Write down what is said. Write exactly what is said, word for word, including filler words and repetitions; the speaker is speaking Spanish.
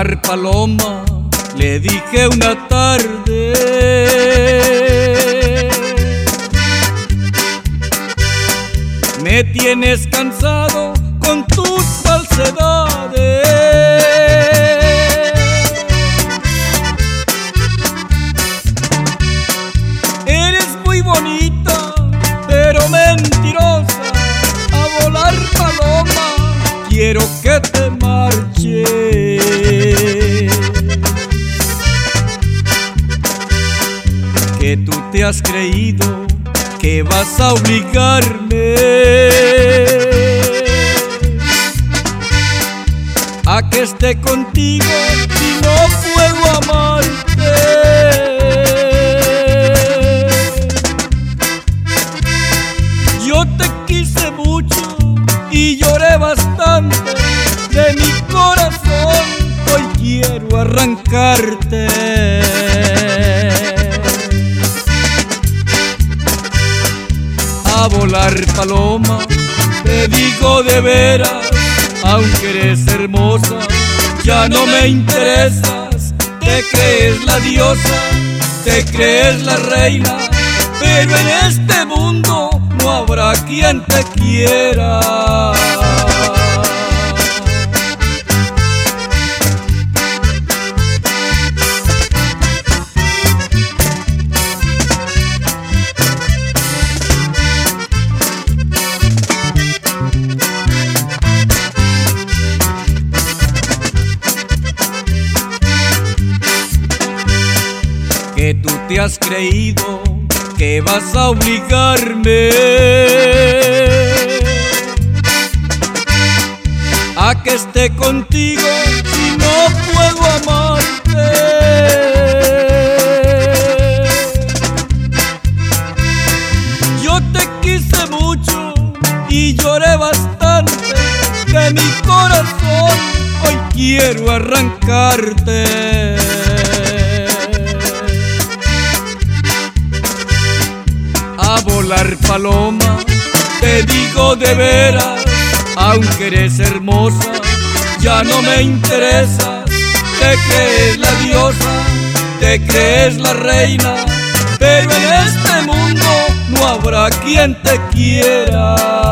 volar paloma, le dije una tarde. Me tienes cansado con tus falsedades. Eres muy bonita, pero mentirosa. A volar paloma, quiero que te marches. Que tú te has creído que vas a obligarme a que esté contigo si no puedo amarte. Yo te quise mucho y lloré bastante de mi corazón, hoy quiero arrancarte. A volar paloma, te digo de veras, aunque eres hermosa, ya no me interesas. Te crees la diosa, te crees la reina, pero en este mundo no habrá quien te quiera. Que tú te has creído que vas a obligarme a que esté contigo si no puedo amarte. Yo te quise mucho y lloré bastante de mi corazón, hoy quiero arrancarte. A volar paloma, te digo de veras, aunque eres hermosa, ya no me interesas. Te crees la diosa, te crees la reina, pero en este mundo no habrá quien te quiera.